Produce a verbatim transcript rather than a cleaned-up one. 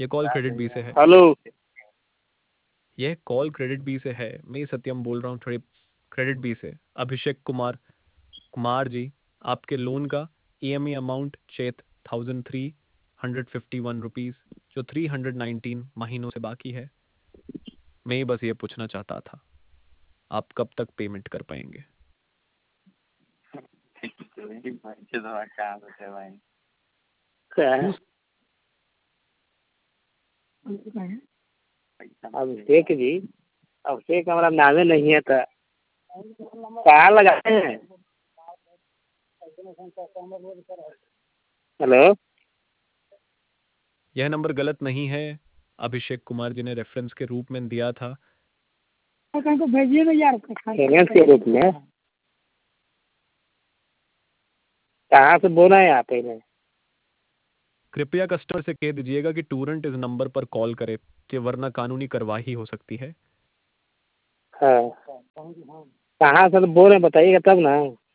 ये call credit B से है। हेलो। यह कॉल क्रेडिट बी से है। मैं सत्यम बोल रहा हूँ, थोड़ी क्रेडिट बी से। अभिषेक कुमार कुमार जी, आपके लोन का ईएमआई अमाउंट चेत thousand three hundred fifty one rupees, जो थ्री हंड्रेड नाइनटीन महीनों से बाकी है। मैं ही बस ये पूछना चाहता था, आप कब तक पेमेंट कर पाएंगे? क्या है? अभिषेक जी, अभिषेक हमारा नामे नहीं है तो कहाँ लगाते हैं? हेलो। यह नंबर गलत नहीं है। अभिषेक कुमार जी ने रेफरेंस के रूप में दिया था। को भेजिए ना यार, रेफरेंस के रूप में कहाँ से बोला है आप पहले? कृपया कस्टमर से कह दीजिएगा कि टूरेंट इस नंबर पर कॉल करे, कि वरना कानूनी कार्रवाई हो सकती है। हाँ, कहाँ से तो बोल रहे हैं बताइएगा तब ना।